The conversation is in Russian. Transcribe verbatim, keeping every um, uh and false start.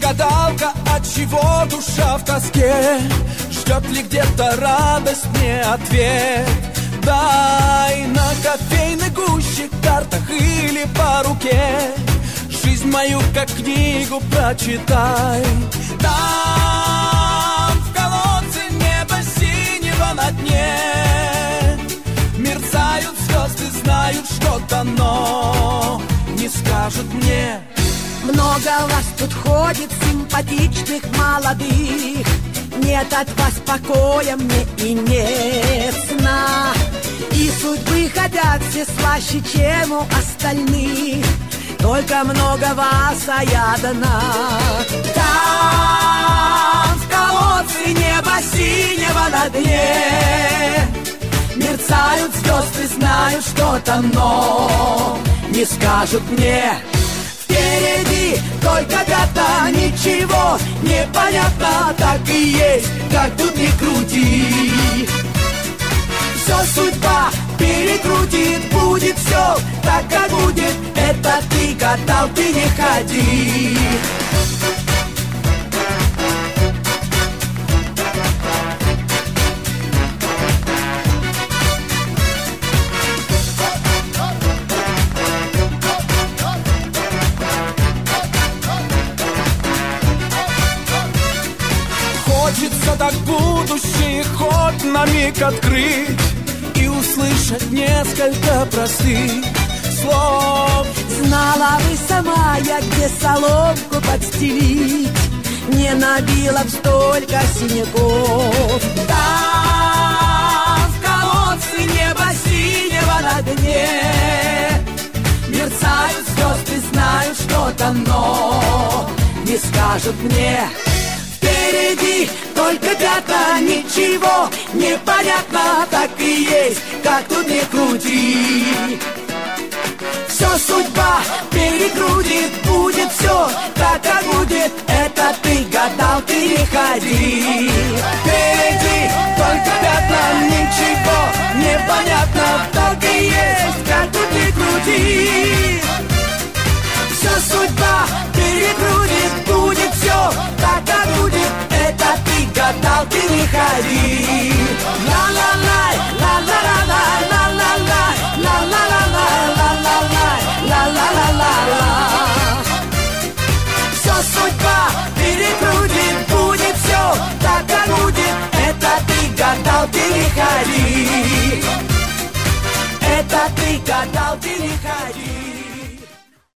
гадалка, отчего душа в тоске? Ждет ли где-то радость мне ответ? Дай на кофейной гуще, картах или по руке жизнь мою как книгу прочитай. Там в колодце небо синего на дне мерцают звезды, знают что-то, но не скажут мне. Много вас тут ходит, симпатичных, молодых. Нет от вас покоя мне и нет сна. И судьбы хотят все слаще, чем у остальных. Только много вас, а я одна. Там в колодце небо синего на дне мерцают звезды, знают что-то, но не скажут мне. Впереди только пятна, ничего не понятно, так и есть, как тут ни крути. Все судьба перекрутит, будет все так, как будет. Это ты гадал, ты не ходи. Хочется так будущее хоть на миг открыть и услышать несколько простых слов. Знала бы сама я, где соломку подстелить, не набила б столько синяков. Там в колодце небо синего на дне мерцают звезды, знают что-то, но не скажут мне. Впереди только пятна, ничего не понятно, так и есть, как тут ни крути. Все судьба перекрутит, будет все так, как будет. Это ты гадал, ты не ходи. Впереди только пятна, ничего не понятно, так и есть, как тут ни крути. Все судьба перекрутит, будет все так, как будет. Это ты гадал, ты не ходи. Ла-ла-лай, ла-ла-ла-лай, ла-ла-лай, ла-ла-ла-лай, ла-ла-лай, ла-ла-ла-ла-ла. Все судьба перекрутит, будет все так, как будет. Это ты гадал, ты не ходи. Это ты гадал, ты не ходи.